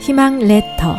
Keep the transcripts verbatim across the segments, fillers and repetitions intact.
희망 레터.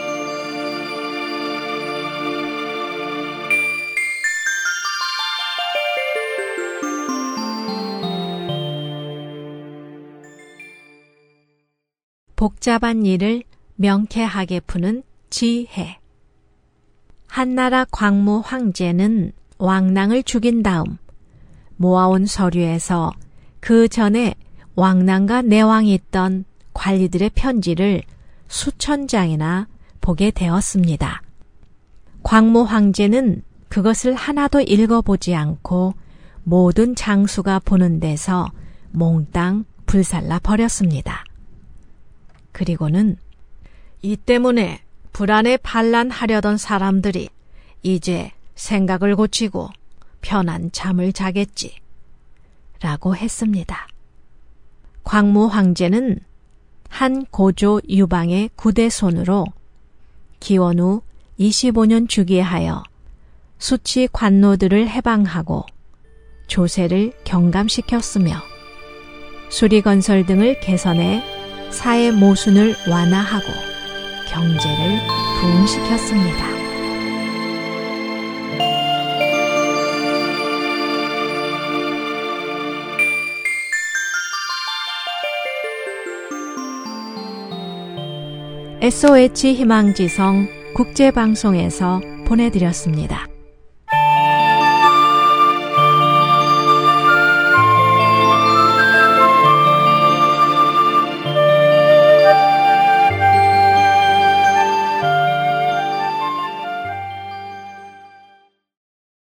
복잡한 일을 명쾌하게 푸는 지혜. 한나라 광무 황제는 왕랑을 죽인 다음 모아온 서류에서 그 전에 왕랑과 내왕이 있던 관리들의 편지를 수천 장이나 보게 되었습니다. 광무 황제는 그것을 하나도 읽어보지 않고 모든 장수가 보는 데서 몽땅 불살라 버렸습니다. 그리고는 이 때문에 불안에 반란하려던 사람들이 이제 생각을 고치고 편한 잠을 자겠지 라고 했습니다. 광무 황제는 한 고조 유방의 구대손으로 기원 후 이십오 년 주기에 하여 수치 관노들을 해방하고 조세를 경감시켰으며 수리건설 등을 개선해 사회 모순을 완화하고 경제를 부흥시켰습니다. 에스오에이치 희망지성 국제방송에서 보내드렸습니다.